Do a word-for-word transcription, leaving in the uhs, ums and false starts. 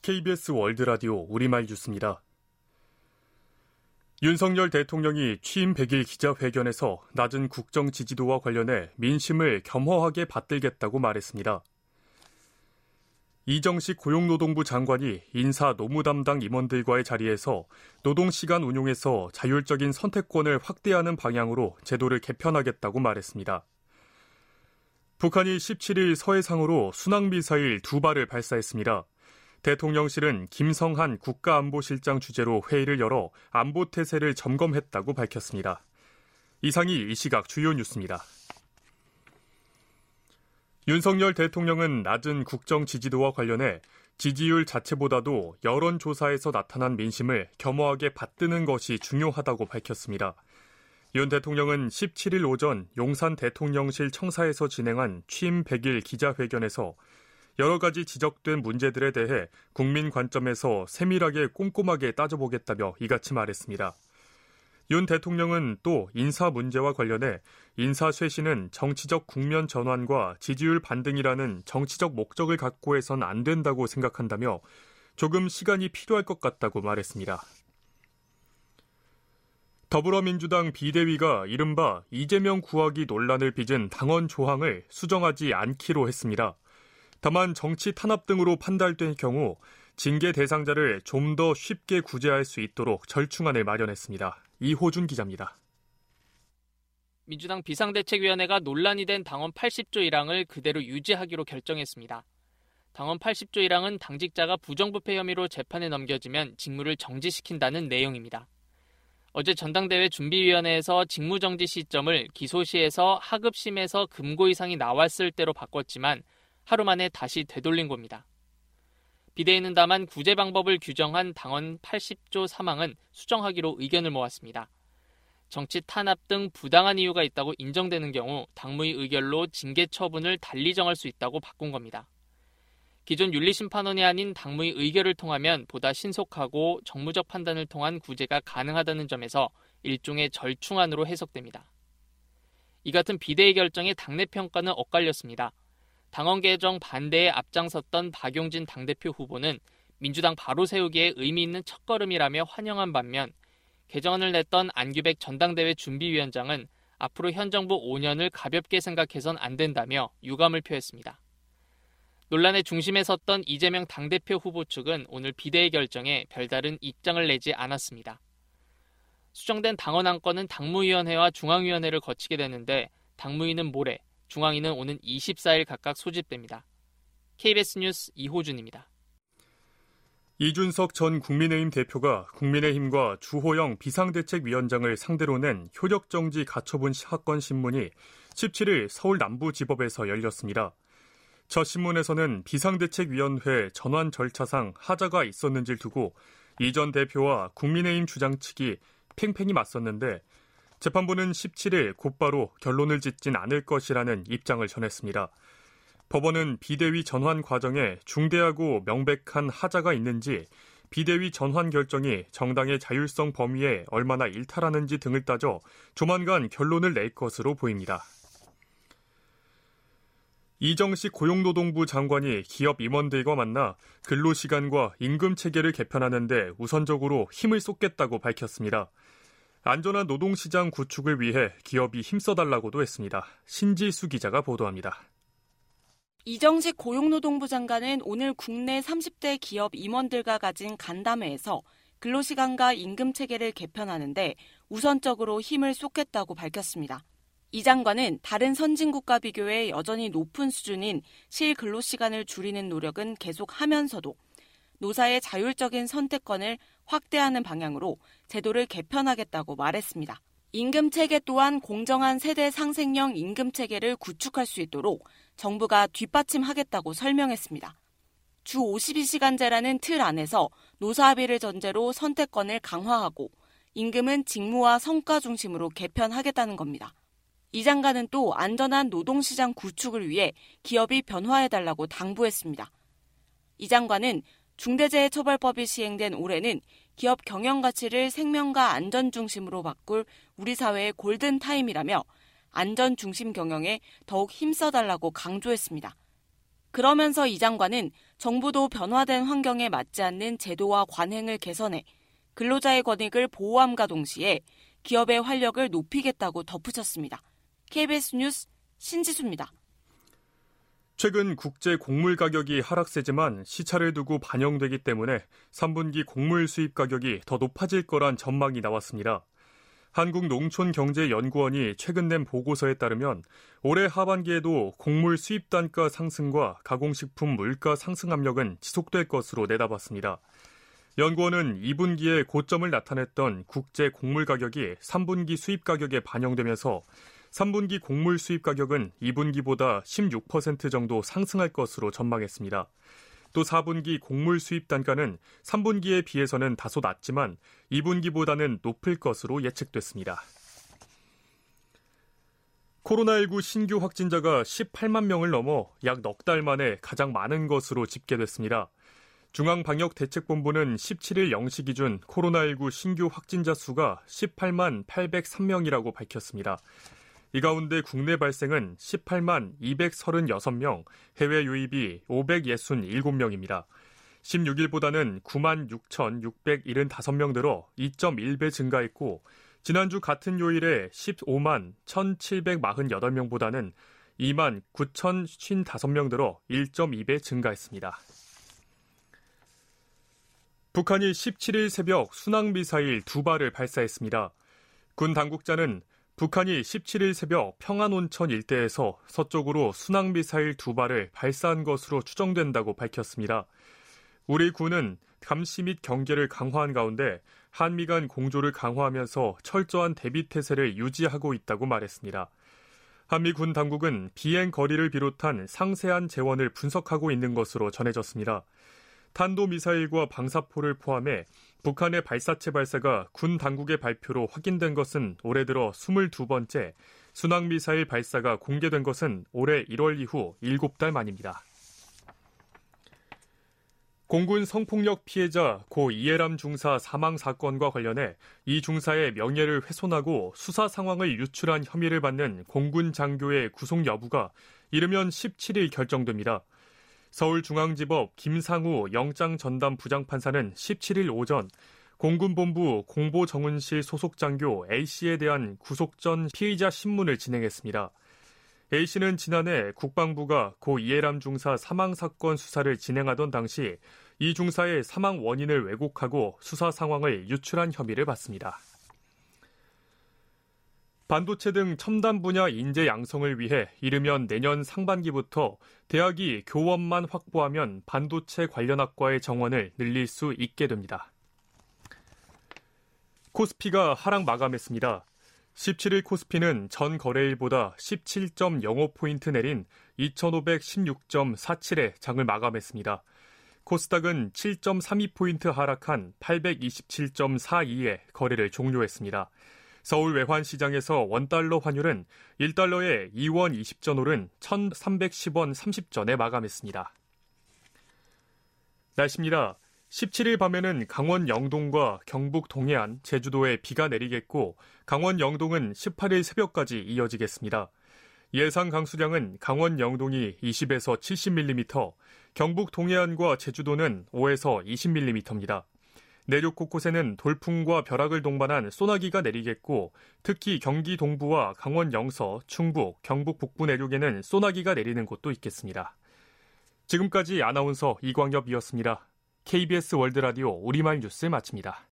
케이비에스 월드라디오 우리말 뉴스입니다. 윤석열 대통령이 취임 백 일 기자회견에서 낮은 국정 지지도와 관련해 민심을 겸허하게 받들겠다고 말했습니다. 이정식 고용노동부 장관이 인사 노무 담당 임원들과의 자리에서 노동시간 운용에서 자율적인 선택권을 확대하는 방향으로 제도를 개편하겠다고 말했습니다. 북한이 십칠 일 서해상으로 순항미사일 두 발을 발사했습니다. 대통령실은 김성한 국가안보실장 주재로 회의를 열어 안보태세를 점검했다고 밝혔습니다. 이상이 이 시각 주요 뉴스입니다. 윤석열 대통령은 낮은 국정 지지도와 관련해 지지율 자체보다도 여론조사에서 나타난 민심을 겸허하게 받드는 것이 중요하다고 밝혔습니다. 윤 대통령은 십칠 일 오전 용산 대통령실 청사에서 진행한 취임 백 일 기자회견에서 여러 가지 지적된 문제들에 대해 국민 관점에서 세밀하게 꼼꼼하게 따져보겠다며 이같이 말했습니다. 윤 대통령은 또 인사 문제와 관련해 인사 쇄신은 정치적 국면 전환과 지지율 반등이라는 정치적 목적을 갖고 해선 안 된다고 생각한다며 조금 시간이 필요할 것 같다고 말했습니다. 더불어민주당 비대위가 이른바 이재명 구하기 논란을 빚은 당원 조항을 수정하지 않기로 했습니다. 다만 정치 탄압 등으로 판단될 경우 징계 대상자를 좀 더 쉽게 구제할 수 있도록 절충안을 마련했습니다. 이호준 기자입니다. 민주당 비상대책위원회가 논란이 된 당원 팔십 조 일 항을 그대로 유지하기로 결정했습니다. 당원 팔십 조 일 항은 당직자가 부정부패 혐의로 재판에 넘겨지면 직무를 정지시킨다는 내용입니다. 어제 전당대회 준비위원회에서 직무정지 시점을 기소시에서 하급심에서 금고 이상이 나왔을 때로 바꿨지만 하루 만에 다시 되돌린 겁니다. 비대위는 다만 구제 방법을 규정한 당원 팔십 조 삼 항은 수정하기로 의견을 모았습니다. 정치 탄압 등 부당한 이유가 있다고 인정되는 경우 당무위 의결로 징계 처분을 달리 정할 수 있다고 바꾼 겁니다. 기존 윤리심판원이 아닌 당무위 의결을 통하면 보다 신속하고 정무적 판단을 통한 구제가 가능하다는 점에서 일종의 절충안으로 해석됩니다. 이 같은 비대위 결정에 당내 평가는 엇갈렸습니다. 당원 개정 반대에 앞장섰던 박용진 당대표 후보는 민주당 바로 세우기에 의미 있는 첫걸음이라며 환영한 반면 개정안을 냈던 안규백 전당대회 준비위원장은 앞으로 현 정부 오 년을 가볍게 생각해선 안 된다며 유감을 표했습니다. 논란의 중심에 섰던 이재명 당대표 후보 측은 오늘 비대위 결정에 별다른 입장을 내지 않았습니다. 수정된 당원 안건은 당무위원회와 중앙위원회를 거치게 되는데 당무위는 모레, 중앙위는 오는 이십사 일 각각 소집됩니다. 케이비에스 뉴스 이호준입니다. 이준석 전 국민의힘 대표가 국민의힘과 주호영 비상대책위원장을 상대로 낸 효력정지 가처분 사건 신문이 십칠 일 서울 남부지법에서 열렸습니다. 첫 신문에서는 비상대책위원회 전환 절차상 하자가 있었는지를 두고 이 전 대표와 국민의힘 주장 측이 팽팽히 맞섰는데 재판부는 십칠 일 곧바로 결론을 짓진 않을 것이라는 입장을 전했습니다. 법원은 비대위 전환 과정에 중대하고 명백한 하자가 있는지, 비대위 전환 결정이 정당의 자율성 범위에 얼마나 일탈하는지 등을 따져 조만간 결론을 낼 것으로 보입니다. 이정식 고용노동부 장관이 기업 임원들과 만나 근로시간과 임금체계를 개편하는 데 우선적으로 힘을 쏟겠다고 밝혔습니다. 안전한 노동시장 구축을 위해 기업이 힘써달라고도 했습니다. 신지수 기자가 보도합니다. 이정식 고용노동부 장관은 오늘 국내 삼십 대 기업 임원들과 가진 간담회에서 근로시간과 임금체계를 개편하는데 우선적으로 힘을 쏟겠다고 밝혔습니다. 이 장관은 다른 선진국과 비교해 여전히 높은 수준인 실근로시간을 줄이는 노력은 계속하면서도 노사의 자율적인 선택권을 확대하는 방향으로 제도를 개편하겠다고 말했습니다. 임금체계 또한 공정한 세대 상생형 임금체계를 구축할 수 있도록 정부가 뒷받침하겠다고 설명했습니다. 주 오십이 시간제라는 틀 안에서 노사합의를 전제로 선택권을 강화하고 임금은 직무와 성과 중심으로 개편하겠다는 겁니다. 이 장관은 또 안전한 노동시장 구축을 위해 기업이 변화해달라고 당부했습니다. 이 장관은 중대재해처벌법이 시행된 올해는 기업 경영 가치를 생명과 안전 중심으로 바꿀 우리 사회의 골든타임이라며 안전 중심 경영에 더욱 힘써달라고 강조했습니다. 그러면서 이 장관은 정부도 변화된 환경에 맞지 않는 제도와 관행을 개선해 근로자의 권익을 보호함과 동시에 기업의 활력을 높이겠다고 덧붙였습니다. 케이비에스 뉴스 신지수입니다. 최근 국제 곡물 가격이 하락세지만 시차를 두고 반영되기 때문에 삼 분기 곡물 수입 가격이 더 높아질 거란 전망이 나왔습니다. 한국농촌경제연구원이 최근 낸 보고서에 따르면 올해 하반기에도 곡물 수입 단가 상승과 가공식품 물가 상승 압력은 지속될 것으로 내다봤습니다. 연구원은 이 분기에 고점을 나타냈던 국제 곡물 가격이 삼 분기 수입 가격에 반영되면서 삼 분기 곡물 수입 가격은 이 분기보다 십육 퍼센트 정도 상승할 것으로 전망했습니다. 또 사 분기 곡물 수입 단가는 삼 분기에 비해서는 다소 낮지만 이 분기보다는 높을 것으로 예측됐습니다. 코로나십구 신규 확진자가 십팔만 명을 넘어 약 넉 달 만에 가장 많은 것으로 집계됐습니다. 중앙방역대책본부는 십칠 일 영 시 기준 코로나십구 신규 확진자 수가 십팔만 팔백삼 명이라고 밝혔습니다. 이 가운데 국내 발생은 십팔만 이백삼십육 명, 해외 유입이 오백육십칠 명입니다. 십육 일보다는 구만 육천육백칠십오 명 늘어 이 점 일 배 증가했고 지난주 같은 요일에 십오만 천칠백사십팔 명보다는 이만 구천오십오 명 늘어 일 점 이 배 증가했습니다. 북한이 십칠 일 새벽 순항미사일 두 발을 발사했습니다. 군 당국자는 북한이 십칠 일 새벽 평안온천 일대에서 서쪽으로 순항미사일 두 발을 발사한 것으로 추정된다고 밝혔습니다. 우리 군은 감시 및 경계를 강화한 가운데 한미 간 공조를 강화하면서 철저한 대비태세를 유지하고 있다고 말했습니다. 한미 군 당국은 비행 거리를 비롯한 상세한 재원을 분석하고 있는 것으로 전해졌습니다. 탄도미사일과 방사포를 포함해 북한의 발사체 발사가 군 당국의 발표로 확인된 것은 올해 들어 스물두 번째, 순항미사일 발사가 공개된 것은 올해 일월 이후 일곱 달 만입니다. 공군 성폭력 피해자 고 이해람 중사 사망 사건과 관련해 이 중사의 명예를 훼손하고 수사 상황을 유출한 혐의를 받는 공군 장교의 구속 여부가 이르면 십칠 일 결정됩니다. 서울중앙지법 김상우 영장전담 부장판사는 십칠 일 오전 공군본부 공보정훈실 소속 장교 A씨에 대한 구속 전 피의자 신문을 진행했습니다. A씨는 지난해 국방부가 고 이해람 중사 사망사건 수사를 진행하던 당시 이 중사의 사망 원인을 왜곡하고 수사 상황을 유출한 혐의를 받습니다. 반도체 등 첨단 분야 인재 양성을 위해 이르면 내년 상반기부터 대학이 교원만 확보하면 반도체 관련 학과의 정원을 늘릴 수 있게 됩니다. 코스피가 하락 마감했습니다. 십칠 일 코스피는 전 거래일보다 십칠 점 영오 포인트 내린 이천오백십육 점 사칠에 장을 마감했습니다. 코스닥은 칠 점 삼이 포인트 하락한 팔백이십칠 점 사이에 거래를 종료했습니다. 서울 외환시장에서 원달러 환율은 일 달러에 이 원 이십 전 오른 천삼백십 원 삼십 전에 마감했습니다. 날씨입니다. 십칠 일 밤에는 강원 영동과 경북 동해안, 제주도에 비가 내리겠고 강원 영동은 십팔 일 새벽까지 이어지겠습니다. 예상 강수량은 강원 영동이 이십에서 칠십 밀리미터, 경북 동해안과 제주도는 오에서 이십 밀리미터입니다. 내륙 곳곳에는 돌풍과 벼락을 동반한 소나기가 내리겠고 특히 경기 동부와 강원 영서, 충북, 경북 북부 내륙에는 소나기가 내리는 곳도 있겠습니다. 지금까지 아나운서 이광엽이었습니다. 케이비에스 월드라디오 우리말 뉴스 마칩니다.